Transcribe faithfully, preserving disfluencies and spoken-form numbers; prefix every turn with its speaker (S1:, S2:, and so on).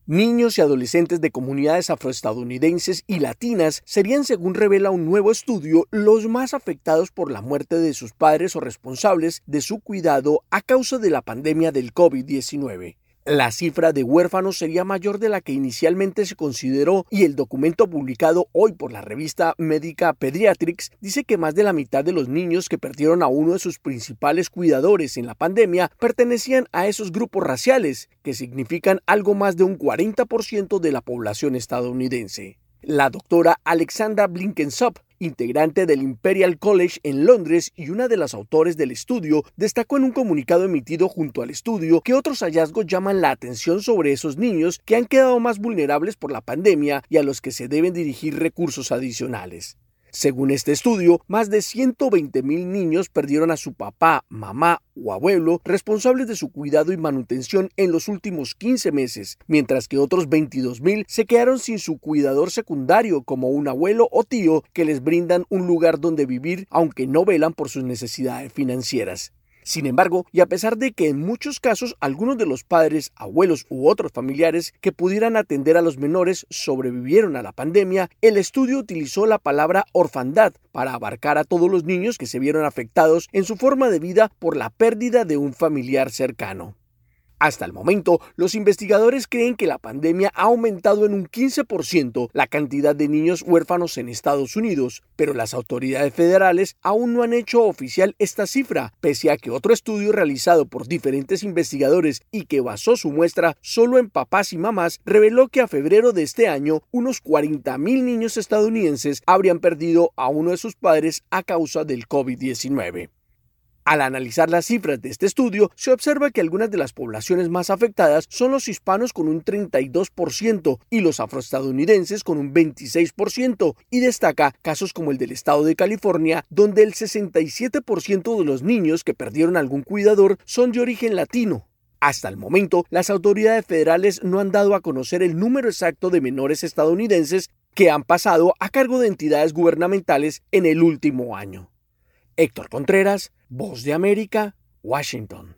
S1: Niños y adolescentes de comunidades afroestadounidenses y latinas serían, según revela un nuevo estudio, los más afectados por la muerte de sus padres o responsables de su cuidado a causa de la pandemia del COVID diecinueve. La cifra de huérfanos sería mayor de la que inicialmente se consideró y el documento publicado hoy por la revista médica Pediatrics dice que más de la mitad de los niños que perdieron a uno de sus principales cuidadores en la pandemia pertenecían a esos grupos raciales, que significan algo más de un cuarenta por ciento de la población estadounidense. La doctora Alexandra Blenkinsop, integrante del Imperial College en Londres y una de las autores del estudio, destacó en un comunicado emitido junto al estudio que otros hallazgos llaman la atención sobre esos niños que han quedado más vulnerables por la pandemia y a los que se deben dirigir recursos adicionales. Según este estudio, más de ciento veinte mil niños perdieron a su papá, mamá o abuelo responsables de su cuidado y manutención en los últimos quince meses, mientras que otros veintidós mil se quedaron sin su cuidador secundario como un abuelo o tío que les brindan un lugar donde vivir aunque no velan por sus necesidades financieras. Sin embargo, y a pesar de que en muchos casos algunos de los padres, abuelos u otros familiares que pudieran atender a los menores sobrevivieron a la pandemia, el estudio utilizó la palabra orfandad para abarcar a todos los niños que se vieron afectados en su forma de vida por la pérdida de un familiar cercano. Hasta el momento, los investigadores creen que la pandemia ha aumentado en un quince por ciento la cantidad de niños huérfanos en Estados Unidos, pero las autoridades federales aún no han hecho oficial esta cifra, pese a que otro estudio realizado por diferentes investigadores y que basó su muestra solo en papás y mamás reveló que a febrero de este año unos cuarenta mil niños estadounidenses habrían perdido a uno de sus padres a causa del COVID diecinueve. Al analizar las cifras de este estudio, se observa que algunas de las poblaciones más afectadas son los hispanos con un treinta y dos por ciento y los afroestadounidenses con un veintiséis por ciento, y destaca casos como el del estado de California, donde el sesenta y siete por ciento de los niños que perdieron algún cuidador son de origen latino. Hasta el momento, las autoridades federales no han dado a conocer el número exacto de menores estadounidenses que han pasado a cargo de entidades gubernamentales en el último año. Héctor Contreras, Voz de América, Washington.